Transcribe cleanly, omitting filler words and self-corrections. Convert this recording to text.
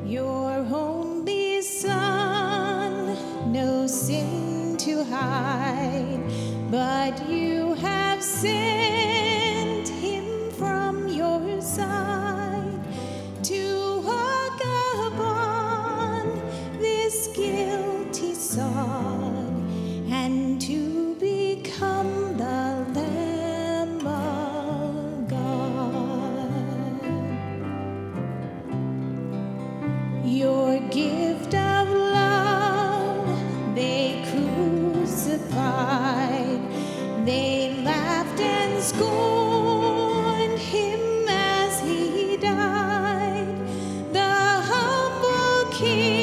Your only Son, no sin to hide, but you have sent him from your side to walk upon this guilty sod and to become the Lamb of God. Your gift of love they crucified. They laughed and scorned him as he died. The humble King